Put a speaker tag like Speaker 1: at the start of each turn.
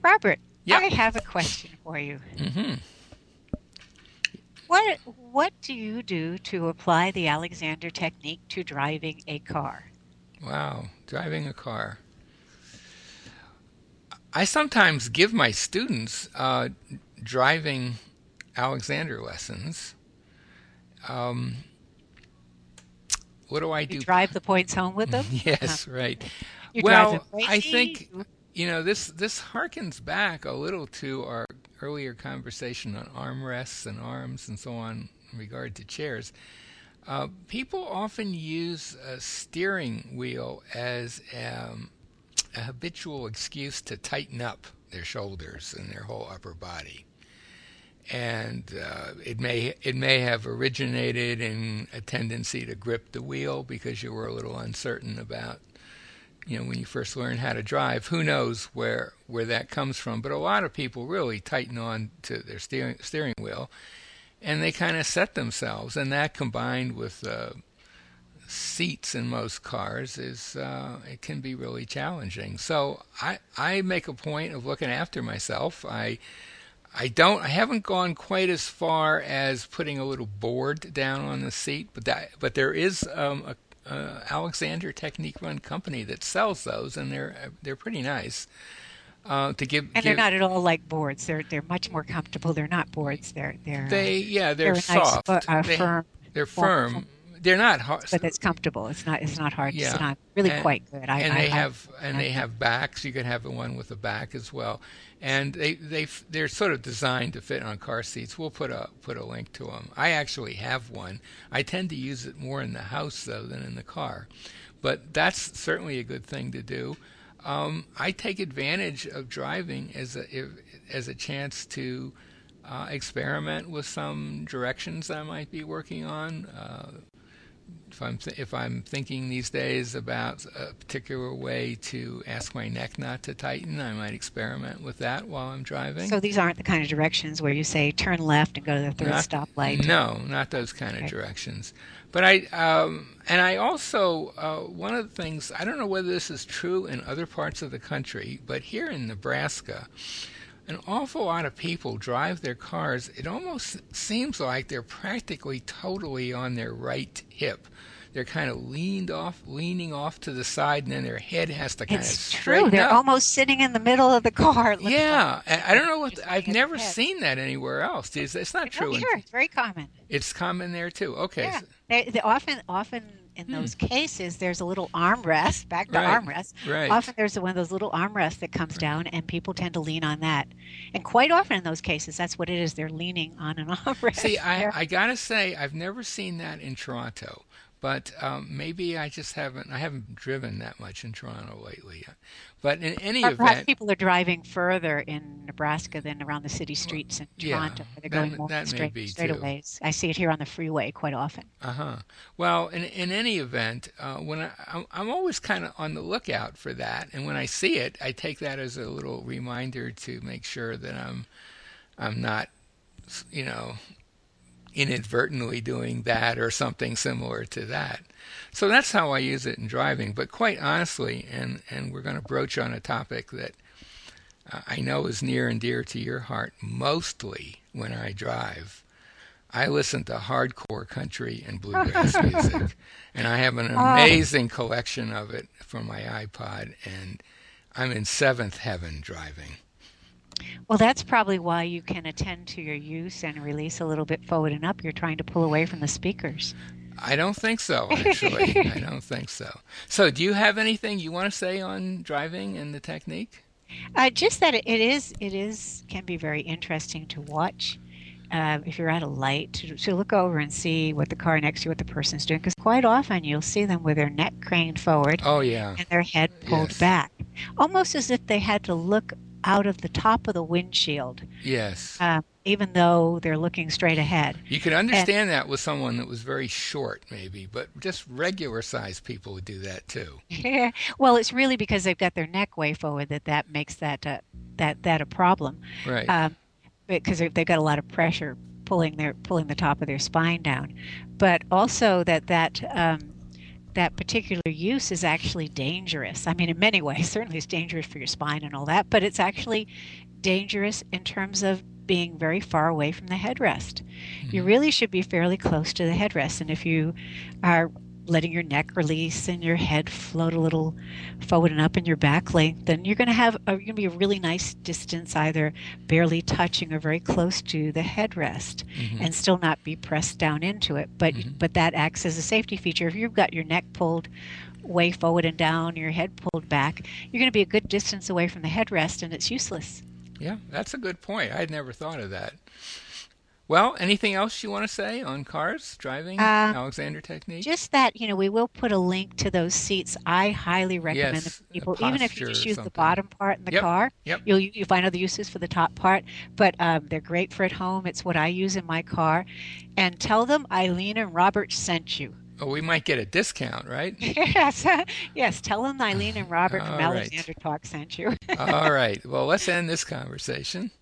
Speaker 1: Robert,
Speaker 2: Yeah.
Speaker 1: I have a question for you.
Speaker 2: Hmm.
Speaker 1: What do you do to apply the Alexander technique to driving a car?
Speaker 2: Wow. Driving a car. I sometimes give my students driving Alexander lessons. Um, what do I
Speaker 1: You
Speaker 2: do?
Speaker 1: drive the points home with them?
Speaker 2: Yes, right.
Speaker 1: You drive them
Speaker 2: Well, I
Speaker 1: crazy?
Speaker 2: think this harkens back a little to our earlier conversation on armrests and arms and so on in regard to chairs. People often use a steering wheel as a habitual excuse to tighten up their shoulders and their whole upper body. And it may have originated in a tendency to grip the wheel because you were a little uncertain about when you first learn how to drive. Who knows where that comes from? But a lot of people really tighten on to their steering wheel, and they kind of set themselves. And that combined with seats in most cars is it can be really challenging. So I make a point of looking after myself. I haven't gone quite as far as putting a little board down on the seat, but there is a Alexander Technique run company that sells those, and they're pretty nice. To
Speaker 1: And they're
Speaker 2: give
Speaker 1: not at all like boards. They're much more comfortable. They're not boards.
Speaker 2: they yeah they're
Speaker 1: They're a nice
Speaker 2: soft.
Speaker 1: firm
Speaker 2: They're
Speaker 1: form,
Speaker 2: firm. They're not hard.
Speaker 1: but it's comfortable. It's not hard to sit
Speaker 2: Yeah,
Speaker 1: on. Really
Speaker 2: and
Speaker 1: quite good.
Speaker 2: and
Speaker 1: I
Speaker 2: they
Speaker 1: highly
Speaker 2: have and they
Speaker 1: recommend them.
Speaker 2: have backs. You can have the one with a back as well, and they're sort of designed to fit on car seats. We'll put a link to them. I actually have one. I tend to use it more in the house though than in the car, but that's certainly a good thing to do. I take advantage of driving as a chance to experiment with some directions I might be working on. If I'm thinking these days about a particular way to ask my neck not to tighten, I might experiment with that while I'm driving.
Speaker 1: So these aren't the kind of directions where you say turn left and go to the third
Speaker 2: Not
Speaker 1: stoplight.
Speaker 2: no, not those kind of
Speaker 1: Okay.
Speaker 2: directions. But I also one of the things, I don't know whether this is true in other parts of the country, but here in Nebraska, an awful lot of people drive their cars. It almost seems like they're practically totally on their right hip. They're kind of leaning off to the side, and then their head has to kind of
Speaker 1: It's true.
Speaker 2: straighten
Speaker 1: They're
Speaker 2: up.
Speaker 1: almost sitting in the middle of the car, it looks like.
Speaker 2: Yeah, I don't know what
Speaker 1: Just
Speaker 2: I've
Speaker 1: looking at
Speaker 2: never
Speaker 1: their head.
Speaker 2: seen that anywhere else. It's not
Speaker 1: Oh,
Speaker 2: true, and
Speaker 1: sure. It's very common.
Speaker 2: it's common there too. Okay,
Speaker 1: Yeah. They often in
Speaker 2: hmm,
Speaker 1: those cases, there's a little armrest, back to
Speaker 2: right,
Speaker 1: armrest.
Speaker 2: right.
Speaker 1: Often there's one of those little armrests that comes down, and people tend to lean on that. And quite often in those cases, that's what it is. They're leaning on an
Speaker 2: See,
Speaker 1: armrest
Speaker 2: I,
Speaker 1: there.
Speaker 2: I gotta say, I've never seen that in Toronto, but maybe I just haven't. I haven't driven that much in Toronto lately. But in any
Speaker 1: Or perhaps
Speaker 2: event,
Speaker 1: people are driving further in Nebraska than around the city
Speaker 2: well,
Speaker 1: streets in
Speaker 2: yeah,
Speaker 1: Toronto, where they're going
Speaker 2: that
Speaker 1: more
Speaker 2: that may be too.
Speaker 1: straightaways. I see it here on the freeway quite often.
Speaker 2: Uh-huh. Well, in any event, when I'm always kind of on the lookout for that, and when I see it, I take that as a little reminder to make sure that I'm not, you know, inadvertently doing that or something similar to that. So that's how I use it in driving. But quite honestly, and we're going to broach on a topic that I know is near and dear to your heart, mostly when I drive, I listen to hardcore country and bluegrass music, and I have an
Speaker 1: Oh,
Speaker 2: amazing collection of it from my iPod, and I'm in seventh heaven driving.
Speaker 1: well, that's probably why you can attend to your use and release a little bit forward and up. You're trying to pull away from the speakers.
Speaker 2: I don't think so, actually. I don't think so. So, do you have anything you want to say on driving and the technique?
Speaker 1: Just that it is can be very interesting to watch. If you're at a light, to look over and see what the car next to you, what the person's doing, because quite often you'll see them with their neck craned forward
Speaker 2: Oh, yeah.
Speaker 1: and their head pulled
Speaker 2: Yes.
Speaker 1: back, almost as if they had to look out of the top of the windshield,
Speaker 2: Yes.
Speaker 1: even though they're looking straight ahead.
Speaker 2: You could
Speaker 1: And
Speaker 2: understand that with someone that was very short, maybe, but just regular sized people would do that too.
Speaker 1: well, it's really because they've got their neck way forward that makes that a problem.
Speaker 2: Right.
Speaker 1: Um, because they've got a lot of pressure pulling the top of their spine down, but also that that particular use is actually dangerous. I mean, in many ways, certainly it's dangerous for your spine and all that, but it's actually dangerous in terms of being very far away from the headrest. You
Speaker 2: Hmm.
Speaker 1: really should be fairly close to the headrest. And if you are letting your neck release and your head float a little forward and up in your back length, then you're going to be a really nice distance, either barely touching or very close to the headrest,
Speaker 2: Hmm.
Speaker 1: and still not be pressed down into it. But
Speaker 2: Hmm.
Speaker 1: that acts as a safety feature. If you've got your neck pulled way forward and down, your head pulled back, you're going to be a good distance away from the headrest, and it's useless.
Speaker 2: Yeah, that's a good point. I'd never thought of that. Well, anything else you want to say on cars, driving,
Speaker 1: Um,
Speaker 2: Alexander technique?
Speaker 1: just that, we will put a link to those seats. I highly recommend them
Speaker 2: Yes,
Speaker 1: to people, even if you
Speaker 2: posture
Speaker 1: just
Speaker 2: or
Speaker 1: use the
Speaker 2: something.
Speaker 1: bottom part in the
Speaker 2: Yep,
Speaker 1: car.
Speaker 2: yep.
Speaker 1: You find other uses for the top part, but they're great for at home. It's what I use in my car. And tell them Eileen and Robert sent you.
Speaker 2: Oh, we might get a discount, right?
Speaker 1: Yes, yes. Tell them Eileen and Robert from
Speaker 2: All right.
Speaker 1: Alexander Talk sent you.
Speaker 2: All right. Well, let's end this conversation.